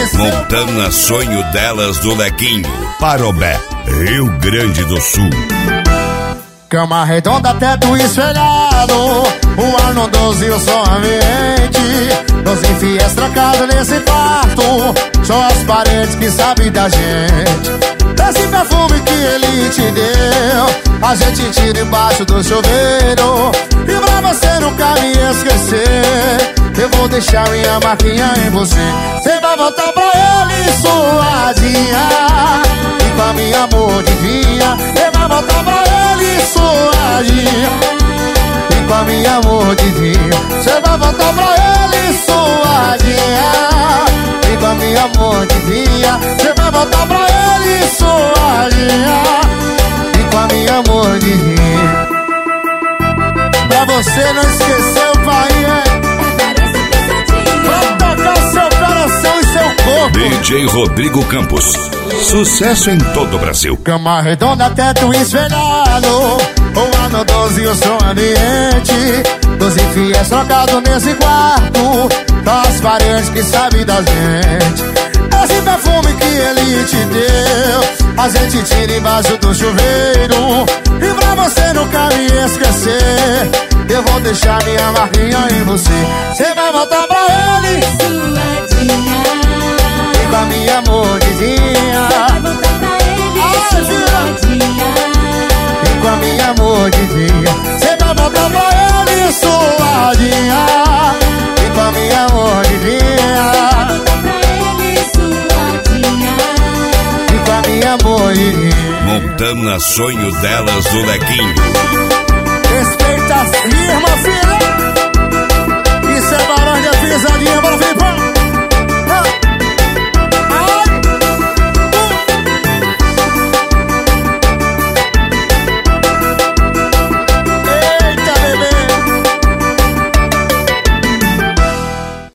esqueceu. Montana Sonho Delas do Lequinho, Parobé, Rio Grande do Sul. Cama redonda, teto espelhado, o ar no 12 e o som ambiente. 12 fiéis trancados nesse quarto, só as paredes que sabem da gente. Esse perfume que ele te deu, a gente tira embaixo do chuveiro. E pra você nunca me esquecer, eu vou deixar minha marquinha em você. Você vai voltar pra ele suadinha, e com a minha mordidinha. Você vai voltar pra ele suadinha, e com a minha mordidinha. Você vai voltar pra ele suadinha, e com a minha mordidinha. Você vai voltar pra ele suadinha, e com a minha mordidinha. Pra você não esquecer o pai, pra tocar seu coração e seu corpo. DJ Rodrigo Campos, sucesso em todo o Brasil. Cama redonda, teto espelhado, o ar no 12 e o som ambiente. 12 fiéis trocados nesse quarto, só as paredes que sabem da gente. Esse perfume que ele te deu, a gente tira embaixo do chuveiro. E pra você nunca me esquecer, eu vou deixar minha marquinha em você. Você vai voltar pra ele suadinha, e com a minha mordidinha. vai voltar pra ele suadinha, E com a minha mordidinha. Você vai voltar pra ele suadinha, e com a minha mordidinha. vai voltar pra ele suadinha, E com a minha mordidinha. Montana Sonho Delas do Lequinho.